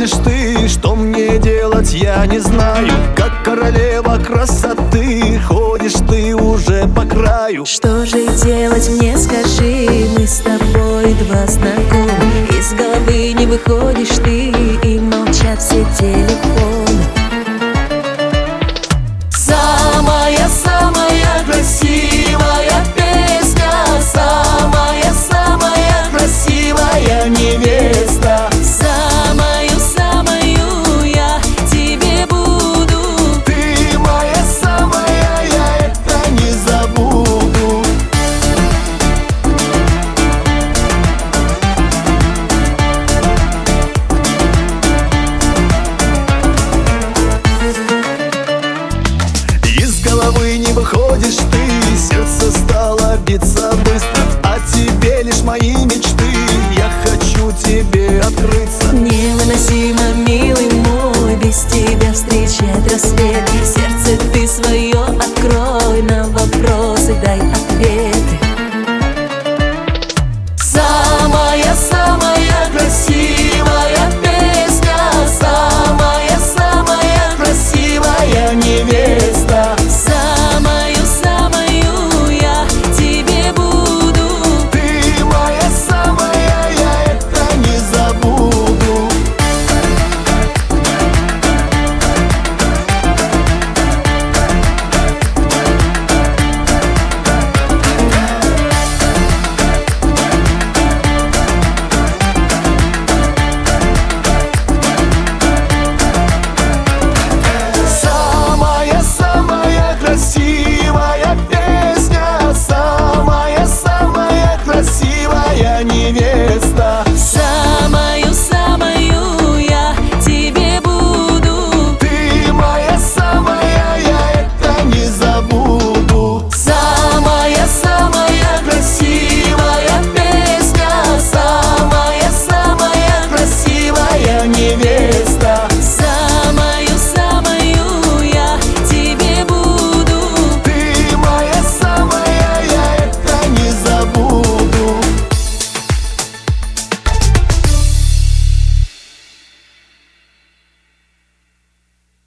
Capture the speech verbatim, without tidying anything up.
ходишь ты, что мне делать, я не знаю. Как королева красоты, ходишь ты уже по краю. Что же делать мне, скажи, мы с тобой два знакомых. Из головы не выходишь ты, и молчат все телефоны.